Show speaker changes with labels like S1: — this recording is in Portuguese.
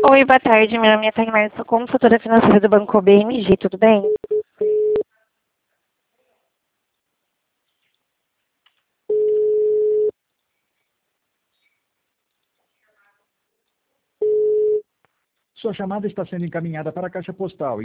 S1: Oi, boa tarde. Meu nome é Taimar, sou consultora financeira do Banco BMG, tudo bem?
S2: Sua chamada está sendo encaminhada para a caixa postal.